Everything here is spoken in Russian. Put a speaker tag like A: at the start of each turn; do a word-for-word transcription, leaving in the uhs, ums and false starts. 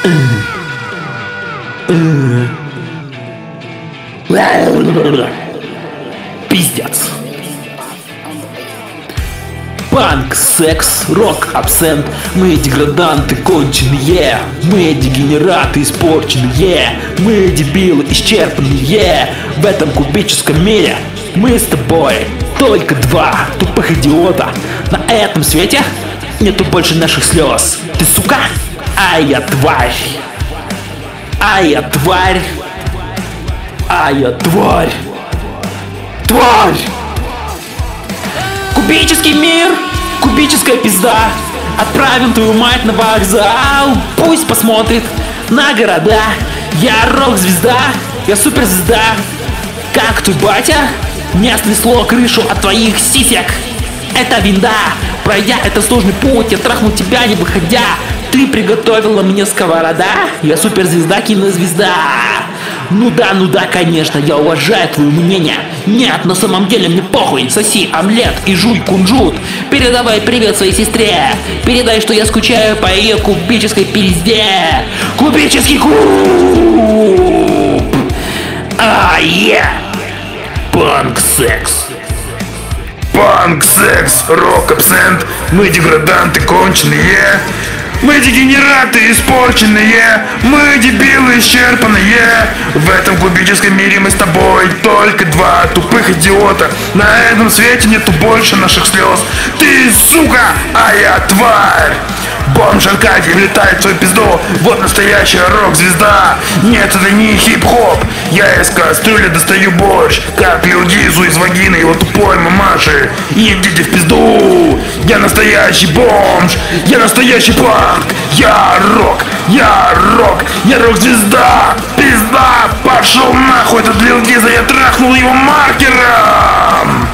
A: Пиздец. Панк, секс, рок, абсент. Мы деграданты конченые. Мы дегенераты испорченные. Мы дебилы исчерпанные. В этом кубическом мире мы с тобой только два тупых идиота. На этом свете нету больше наших слез. Ты сука, а я тварь. А я тварь. А я тварь. Тварь. Кубический мир, кубическая пизда. Отправим твою мать на вокзал. Пусть посмотрит на города. Я рок-звезда, я суперзвезда. Как твой батя, мне снесло крышу от твоих сисек. Это винда. Пройдя этот сложный путь, я трахну тебя не выходя. Ты приготовила мне сковорода. Я суперзвезда, кинозвезда. Ну да, ну да, конечно, я уважаю твое мнение. Нет, на самом деле мне похуй. Соси омлет и жуй кунжут. Передавай привет своей сестре. Передай, что я скучаю по ее кубической пизде. Кубический куб. А, е. Панк-секс.
B: Панк-секс, рок-абсент. Мы деграданты конченые. Мы дегенераты испорченные. Мы дебилы исчерпанные. В этом кубическом мире мы с тобой только два тупых идиота. На этом свете нету больше наших слез. Ты сука, а я тварь. Бомж Аркадий влетает в свою пизду. Вот настоящая рок-звезда. Нет, это не хип-хоп. Я из кастрюли достаю борщ, как Лил Дизу из вагины его тупой мамаши. Идите в пизду. Я настоящий бомж. Я настоящий панк. Я рок. Я рок. Я рок-звезда. Пизда. Пошел нахуй этот Лил Диза. Я трахнул его маркером.